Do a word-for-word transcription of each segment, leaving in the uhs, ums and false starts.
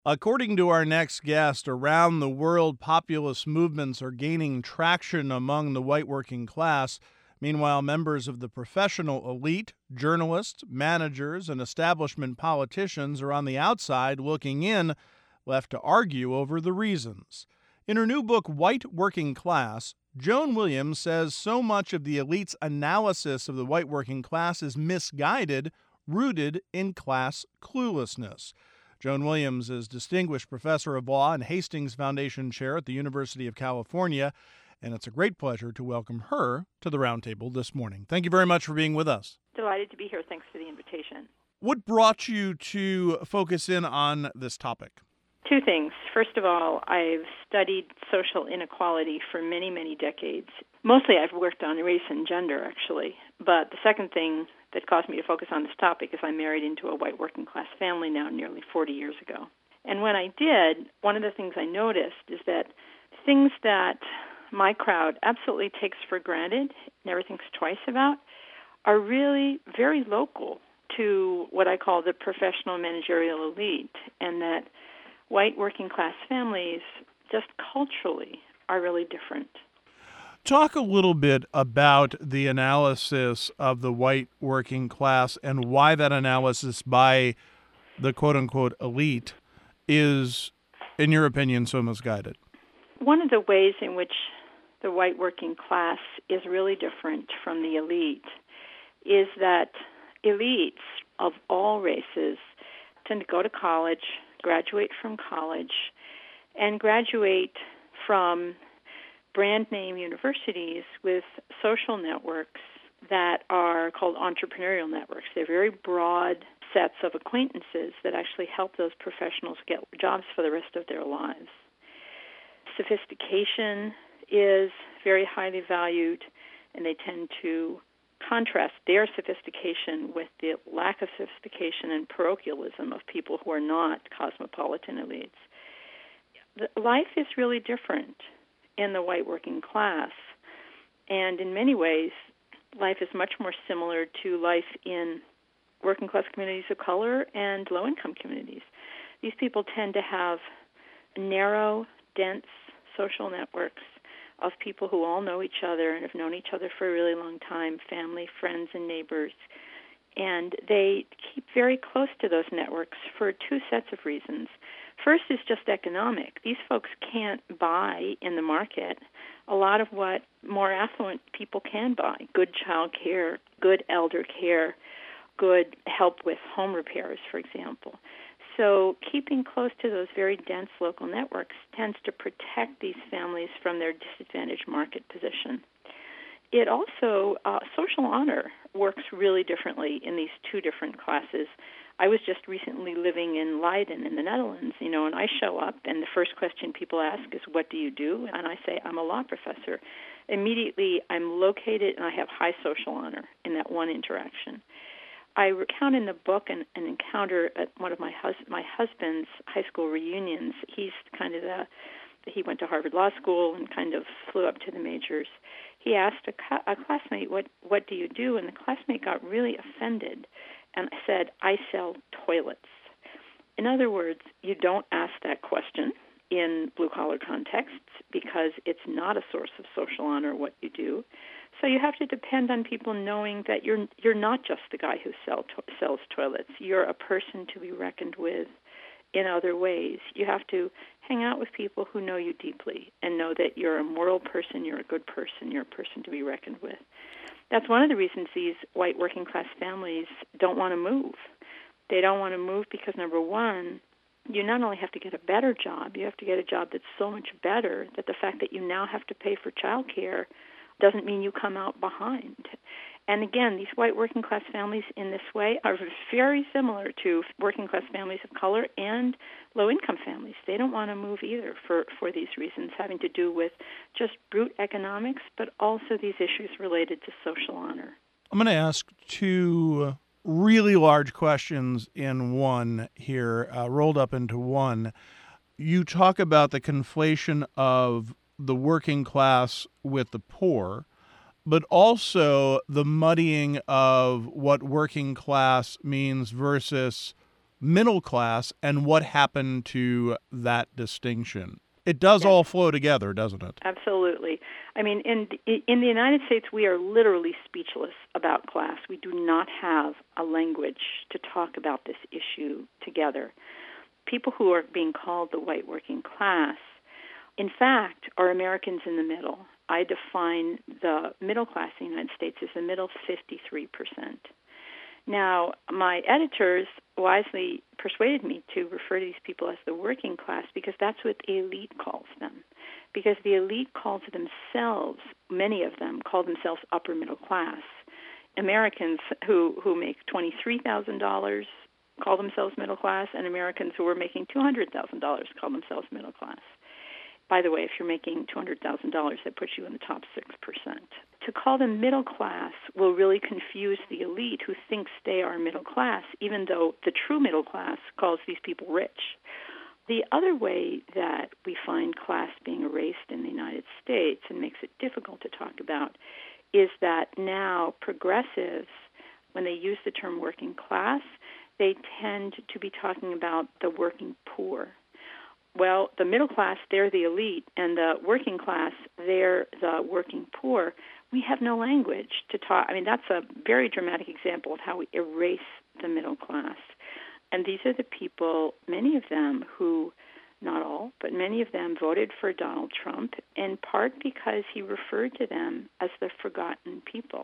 According to our next guest, around the world, populist movements are gaining traction among the white working class. Meanwhile, members of the professional elite, journalists, managers, and establishment politicians are on the outside looking in, left to argue over the reasons. In her new book, White Working Class, Joan Williams says so much of the elite's analysis of the white working class is misguided, rooted in class cluelessness. Joan Williams is Distinguished Professor of Law and Hastings Foundation Chair at the University of California, and it's a great pleasure to welcome her to the Roundtable this morning. Thank you very much for being with us. Delighted to be here. Thanks for the invitation. What brought you to focus in on this topic? Two things. First of all, I've studied social inequality for many, many decades. Mostly I've worked on race and gender, actually. But the second thing that caused me to focus on this topic is I married into a white working class family now nearly forty years ago. And when I did, one of the things I noticed is that things that my crowd absolutely takes for granted, never thinks twice about, are really very local to what I call the professional managerial elite, and that white working class families, just culturally, are really different. Talk a little bit about the analysis of the white working class and why that analysis by the quote-unquote elite is, in your opinion, so misguided. One of the ways in which the white working class is really different from the elite is that elites of all races tend to go to college, graduate from college, and graduate from brand name universities with social networks that are called entrepreneurial networks. They're very broad sets of acquaintances that actually help those professionals get jobs for the rest of their lives. Sophistication is very highly valued, and they tend to contrast their sophistication with the lack of sophistication and parochialism of people who are not cosmopolitan elites. The life is really different in the white working class, and in many ways, life is much more similar to life in working class communities of color and low-income communities. These people tend to have narrow, dense social networks of people who all know each other and have known each other for a really long time, family, friends, and neighbors. And they keep very close to those networks for two sets of reasons. First is just economic. These folks can't buy in the market a lot of what more affluent people can buy: good child care, good elder care, good help with home repairs, for example. So keeping close to those very dense local networks tends to protect these families from their disadvantaged market position. It also, uh, social honor works really differently in these two different classes. I was just recently living in Leiden in the Netherlands, you know, and I show up, and the first question people ask is, what do you do? And I say, I'm a law professor. Immediately, I'm located, and I have high social honor in that one interaction. I recount in the book an, an encounter at one of my hus- my husband's high school reunions. He's kind of the, he went to Harvard Law School and kind of flew up to the majors. He asked a, ca- a classmate, what, what do you do? And the classmate got really offended and said, I sell toilets. In other words, you don't ask that question in blue-collar contexts because it's not a source of social honor what you do. So you have to depend on people knowing that you're you're not just the guy who sell to, sells toilets. You're a person to be reckoned with in other ways. You have to hang out with people who know you deeply and know that you're a moral person, you're a good person, you're a person to be reckoned with. That's one of the reasons these white working class families don't want to move. They don't want to move because, number one, you not only have to get a better job, you have to get a job that's so much better that the fact that you now have to pay for child care doesn't mean you come out behind. And again, these white working class families in this way are very similar to working class families of color and low-income families. They don't want to move either for, for these reasons, having to do with just brute economics, but also these issues related to social honor. I'm going to ask two really large questions in one here, uh, rolled up into one. You talk about the conflation of the working class with the poor, but also the muddying of what working class means versus middle class and what happened to that distinction. It does Yes. all flow together, doesn't it? Absolutely. I mean, in in the United States, we are literally speechless about class. We do not have a language to talk about this issue together. People who are being called the white working class, in fact, are Americans in the middle. I define the middle class in the United States as the middle fifty-three percent. Now, my editors wisely persuaded me to refer to these people as the working class because that's what the elite calls them. Because the elite calls themselves, many of them call themselves upper middle class. Americans who, who make twenty-three thousand dollars call themselves middle class, and Americans who are making two hundred thousand dollars call themselves middle class. By the way, if you're making two hundred thousand dollars, that puts you in the top six percent. To call them middle class will really confuse the elite who thinks they are middle class, even though the true middle class calls these people rich. The other way that we find class being erased in the United States and makes it difficult to talk about is that now progressives, when they use the term working class, they tend to be talking about the working poor. Well, the middle class, they're the elite, and the working class, they're the working poor. We have no language to talk. I mean, that's a very dramatic example of how we erase the middle class. And these are the people, many of them who, not all, but many of them voted for Donald Trump, in part because he referred to them as the forgotten people.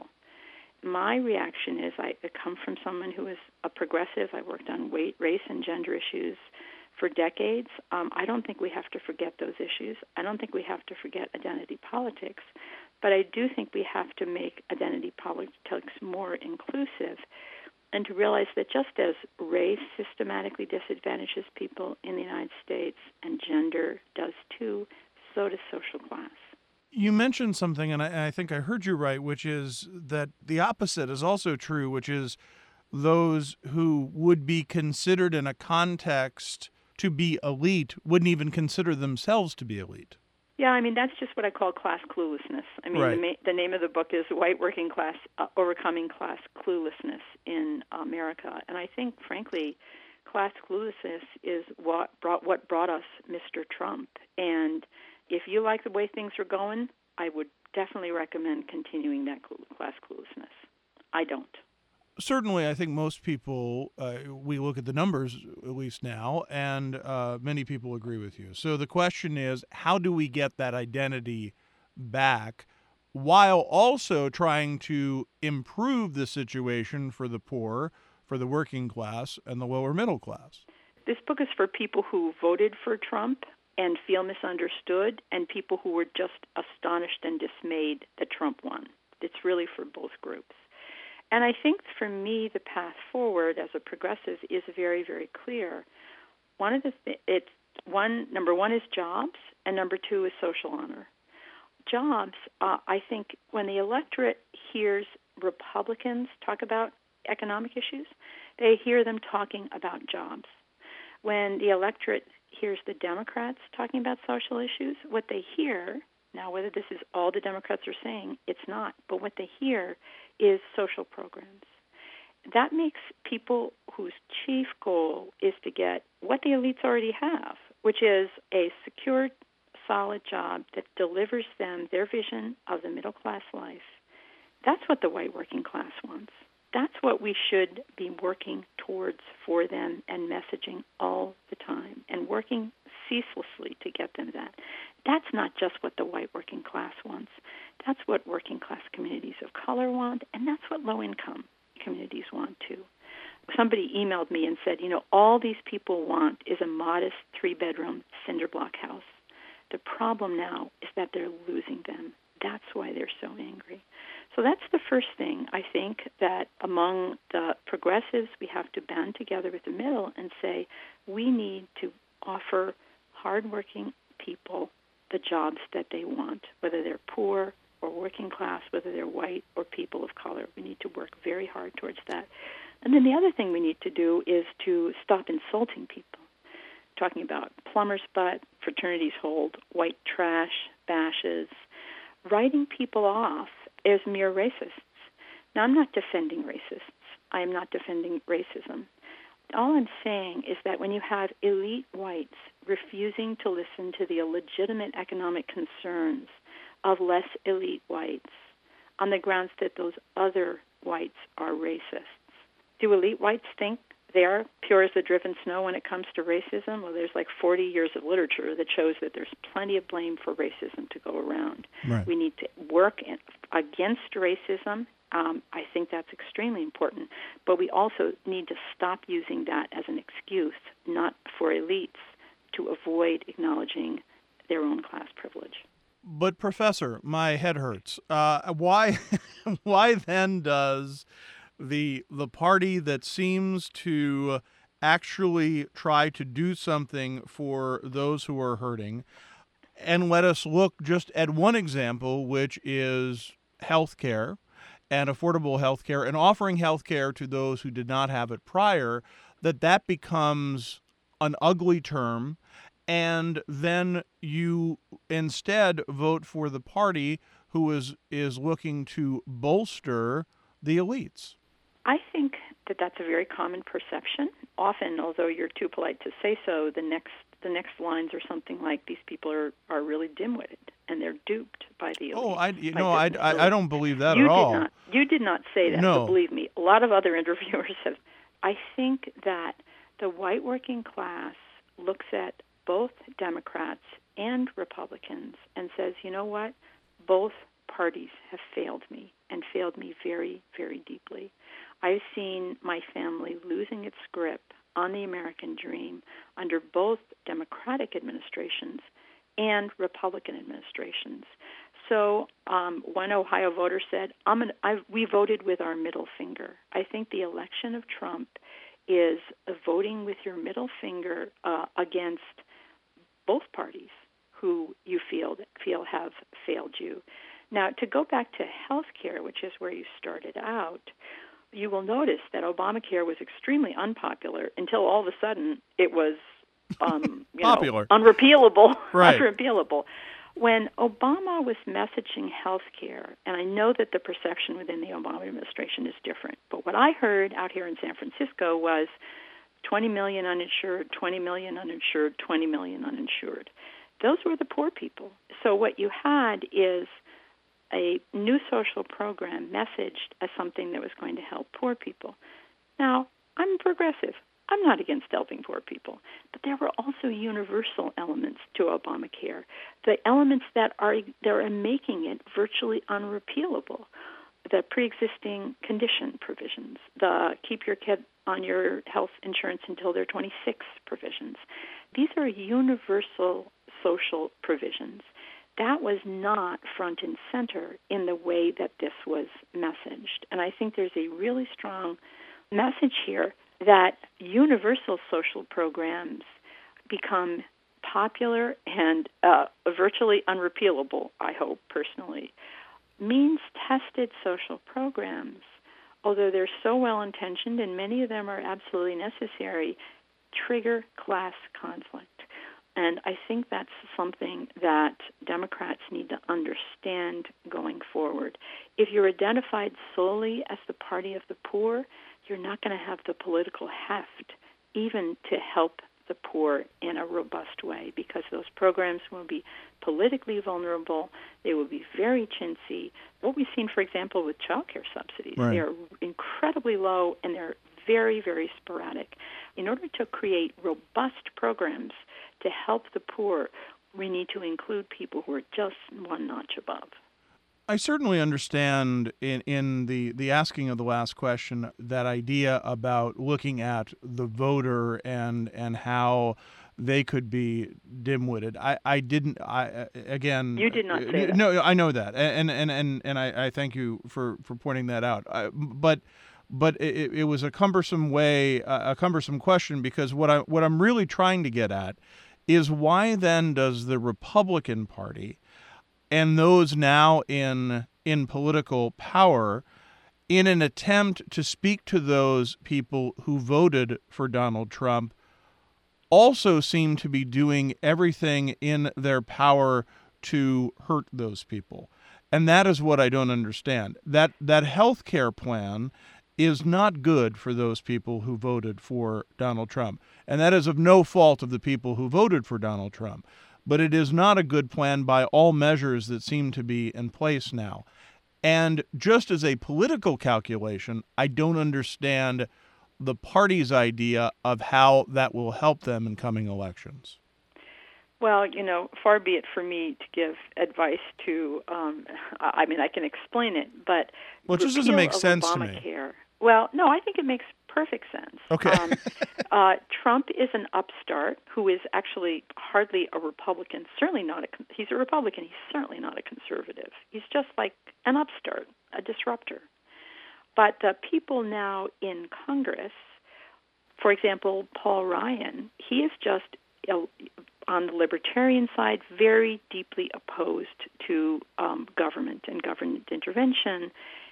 My reaction is I come from someone who is a progressive. I worked on weight, race, and gender issues for decades. Um, I don't think we have to forget those issues. I don't think we have to forget identity politics. But I do think we have to make identity politics more inclusive and to realize that just as race systematically disadvantages people in the United States and gender does too, so does social class. You mentioned something, and I, I think I heard you right, which is that the opposite is also true, which is those who would be considered in a context to be elite wouldn't even consider themselves to be elite. Yeah, I mean, that's just what I call class cluelessness. I mean, right. the, ma- the name of the book is White Working Class, uh, Overcoming Class Cluelessness in America. And I think, frankly, class cluelessness is what brought, what brought us Mister Trump. And if you like the way things are going, I would definitely recommend continuing that class cluelessness. I don't. Certainly, I think most people, uh, we look at the numbers, at least now, and uh, many people agree with you. So the question is, how do we get that identity back while also trying to improve the situation for the poor, for the working class, and the lower middle class? This book is for people who voted for Trump and feel misunderstood, and people who were just astonished and dismayed that Trump won. It's really for both groups. And I think for me, the path forward as a progressive is very, very clear. One of the th- it's one number one is jobs, and number two is social honor. Jobs, uh, I think, when the electorate hears Republicans talk about economic issues, they hear them talking about jobs. When the electorate hears the Democrats talking about social issues, what they hear, now whether this is all the Democrats are saying, it's not, but what they hear is social programs. That makes people whose chief goal is to get what the elites already have, which is a secure, solid job that delivers them their vision of the middle-class life. That's what the white working class wants. That's what we should be working towards for them and messaging all the time and working ceaselessly to get them that. That's not just what the white working class wants. That's what working class communities of color want, and that's what low-income communities want too. Somebody emailed me and said, you know, all these people want is a modest three-bedroom cinder block house. The problem now is that they're losing them. That's why they're so angry. So that's the first thing. I think that among the progressives, we have to band together with the middle and say we need to offer hardworking people the jobs that they want, whether they're poor or working class, whether they're white or people of color. We need to work very hard towards that. And then the other thing we need to do is to stop insulting people, talking about plumber's butt, fraternities hold, white trash, bashes, writing people off as mere racists. Now, I'm not defending racists. I am not defending racism. all I'm saying is that when you have elite whites refusing to listen to the legitimate economic concerns of less elite whites on the grounds that those other whites are racists, do elite whites think they are pure as the driven snow when it comes to racism? Well, there's like forty years of literature that shows that there's plenty of blame for racism to go around. Right. We need to work in, against racism. Um, I think that's extremely important. But we also need to stop using that as an excuse, not for elites, to avoid acknowledging their own class privilege. But, Professor, my head hurts. Uh, why, why then does the the party that seems to actually try to do something for those who are hurting, and let us look just at one example, which is health care and affordable health care and offering health care to those who did not have it prior, that that becomes an ugly term, and then you instead vote for the party who is is looking to bolster the elites? I think that that's a very common perception. Often, although you're too polite to say so, the next the next lines are something like, these people are, are really dim-witted, and they're duped by the elite. Oh, I, you know, I, I, I don't believe that you at all. Did not, you did not say that, no. But believe me, a lot of other interviewers have. I think that the white working class looks at both Democrats and Republicans and says, you know what, both parties have failed me, and failed me very, very deeply. I've seen my family losing its grip on the American dream under both Democratic administrations and Republican administrations. So um, one Ohio voter said, I'm an, I've, we voted with our middle finger. I think the election of Trump is voting with your middle finger uh, against both parties who you feel feel have failed you. Now, to go back to health care, which is where you started out, you will notice that Obamacare was extremely unpopular until all of a sudden it was um, you popular, know, unrepealable. Right. unrepealable. When Obama was messaging health care, and I know that the perception within the Obama administration is different, but what I heard out here in San Francisco was twenty million uninsured, twenty million uninsured, twenty million uninsured. Those were the poor people. So what you had is a new social program messaged as something that was going to help poor people. Now, I'm progressive. I'm not against helping poor people, but there were also universal elements to Obamacare, the elements that are that are making it virtually unrepealable. The pre-existing condition provisions, the keep your kid on your health insurance until they're twenty-six provisions. These are universal social provisions. That was not front and center in the way that this was messaged. And I think there's a really strong message here that universal social programs become popular and uh, virtually unrepealable, I hope, personally. Means-tested social programs, although they're so well-intentioned and many of them are absolutely necessary, trigger class conflict. And I think that's something that Democrats need to understand going forward. If you're identified solely as the party of the poor, you're not going to have the political heft even to help the poor in a robust way, because those programs will be politically vulnerable. They will be very chintzy. What we've seen, for example, with child care subsidies, right. They're incredibly low and they're very, very sporadic. In order to create robust programs to help the poor, we need to include people who are just one notch above. I certainly understand in, in the, the asking of the last question that idea about looking at the voter and and how they could be dim-witted. I, I didn't, I again... You did not say that. No, I know that, and and, and, and I, I thank you for, for pointing that out. I, but but it, it was a cumbersome way, a cumbersome question, because what, I, what I'm really trying to get at is why then does the Republican Party and those now in in political power, in an attempt to speak to those people who voted for Donald Trump, also seem to be doing everything in their power to hurt those people? And that is what I don't understand. That that health care plan is not good for those people who voted for Donald Trump. And that is of no fault of the people who voted for Donald Trump. But it is not a good plan by all measures that seem to be in place now. And just as a political calculation, I don't understand the party's idea of how that will help them in coming elections. Well, you know, far be it for me to give advice to, um, I mean, I can explain it, but well, it just doesn't make sense Obamacare, to me. Well, no, I think it makes perfect sense. Okay. um, uh, Trump is an upstart who is actually hardly a Republican, certainly not a, he's a Republican, he's certainly not a conservative. He's just like an upstart, a disruptor. But the people now in Congress, for example, Paul Ryan, he is just, on the libertarian side, very deeply opposed to um, government and government intervention.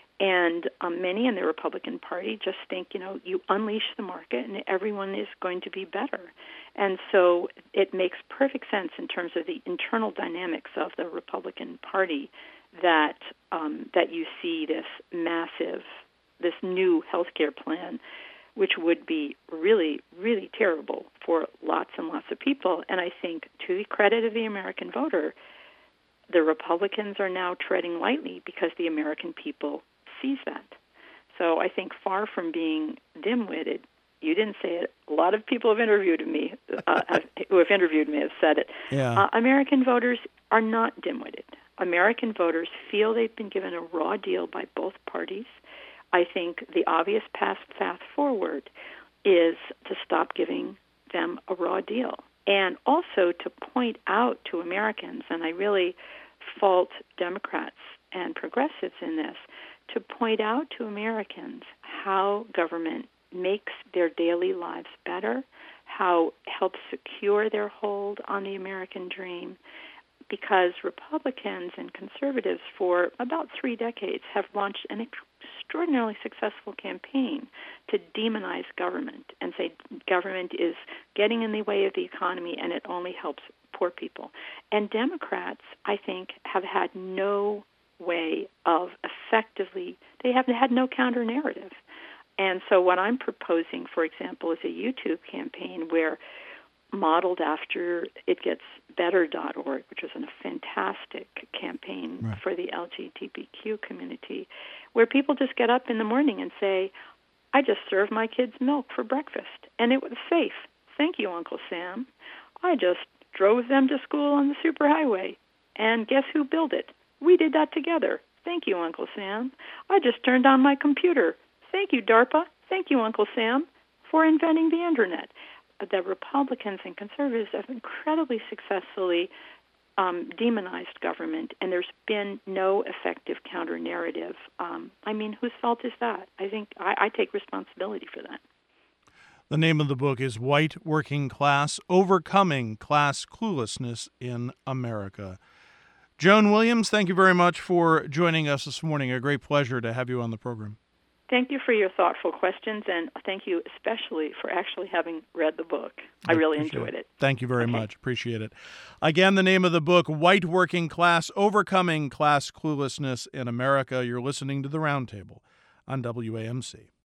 And um, many in the Republican Party just think, you know, you unleash the market and everyone is going to be better. And so it makes perfect sense in terms of the internal dynamics of the Republican Party that um, that you see this massive, this new health care plan, which would be really, really terrible for lots and lots of people. And I think, to the credit of the American voter, the Republicans are now treading lightly because the American people sees that. So I think, far from being dim-witted, you didn't say it. A lot of people have interviewed me, uh, who have interviewed me have said it. Yeah. Uh, American voters are not dim-witted. American voters feel they've been given a raw deal by both parties. I think the obvious path, path forward is to stop giving them a raw deal, and also to point out to Americans, and I really fault Democrats and progressives in this, to point out to Americans how government makes their daily lives better, how it helps secure their hold on the American dream, because Republicans and conservatives for about three decades have launched an extraordinarily successful campaign to demonize government and say government is getting in the way of the economy and it only helps poor people. And Democrats, I think, have had no way of effectively, they have had no counter-narrative. And so what I'm proposing, for example, is a YouTube campaign where, modeled after it gets better dot org, which is a fantastic campaign right. for the L G B T Q community, where people just get up in the morning and say, I just served my kids milk for breakfast, and it was safe. Thank you, Uncle Sam. I just drove them to school on the superhighway, and guess who built it? We did that together. Thank you, Uncle Sam. I just turned on my computer. Thank you, DARPA. Thank you, Uncle Sam, for inventing the Internet. The Republicans and conservatives have incredibly successfully um, demonized government, and there's been no effective counter-narrative. Um, I mean, whose fault is that? I think I, I take responsibility for that. The name of the book is White Working Class: Overcoming Class Cluelessness in America. Joan Williams, thank you very much for joining us this morning. A great pleasure to have you on the program. Thank you for your thoughtful questions, and thank you especially for actually having read the book. I, I really enjoyed it. it. Thank you very okay. much. Appreciate it. Again, the name of the book, White Working Class: Overcoming Class Cluelessness in America. You're listening to The Roundtable on W A M C.